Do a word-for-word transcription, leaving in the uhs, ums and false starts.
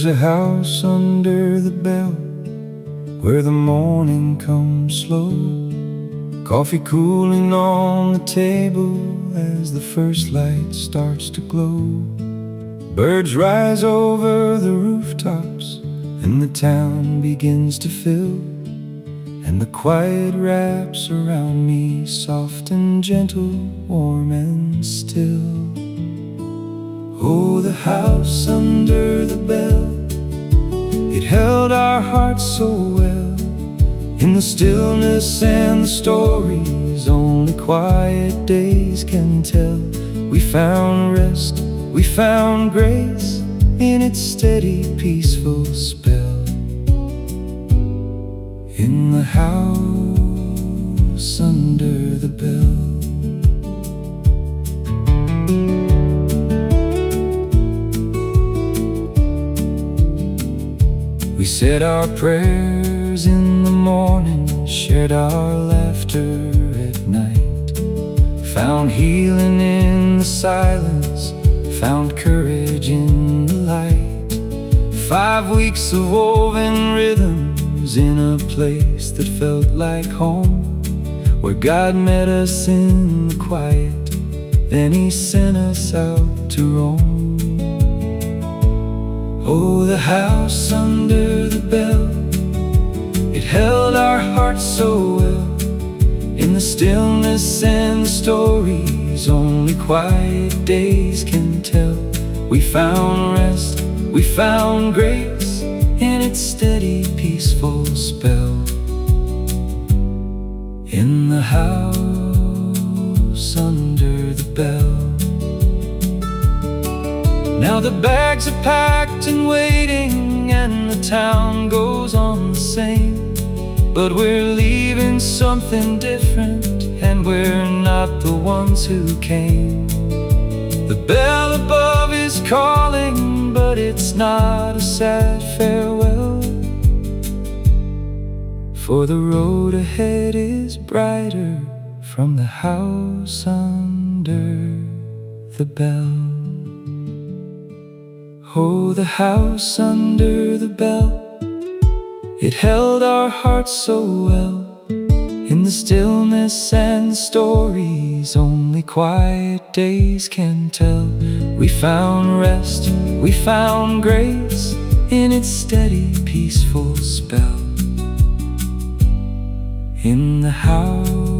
There's a house under the bell where the morning comes slow, coffee cooling on the table as the first light starts to glow. Birds rise over the rooftops and the town begins to fill, and the quiet wraps around me, soft and gentle, warm and still. Oh, the house under the bell, it held our hearts so well. In the stillness and the stories only quiet days can tell, we found rest, we found grace in its steady, peaceful spell. In the house under the bell. We said our prayers in the morning, shared our laughter at night, found healing in the silence, found courage in the light. Five weeks of woven rhythms in a place that felt like home, where God met us in the quiet, then He sent us out to roam. Oh, the house under the bell, it held our hearts so well. In the stillness and the stories only quiet days can tell, we found rest, we found grace in its steady, peaceful spell. In the house under the bell. Now the bags are packed and waiting, and the town goes on the same, but we're leaving something different, and we're not the ones who came. The bell above is calling, but it's not a sad farewell, for the road ahead is brighter from the house under the bell. Oh, the house under the bell, it held our hearts so well. In the stillness and the stories only quiet days can tell, we found rest, we found grace in its steady, peaceful spell. In the house